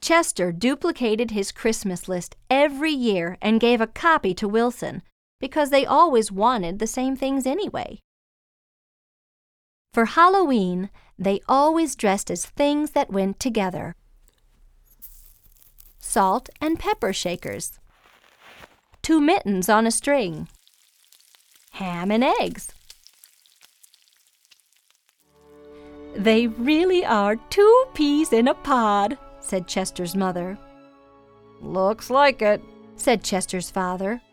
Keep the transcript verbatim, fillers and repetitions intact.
Chester duplicated his Christmas list every year and gave a copy to Wilson, because they always wanted the same things anyway. For Halloween, they always dressed as things that went together. Salt and pepper shakers, two mittens on a string, ham and eggs. "They really are two peas in a pod," said Chester's mother. "Looks like it," said Chester's father.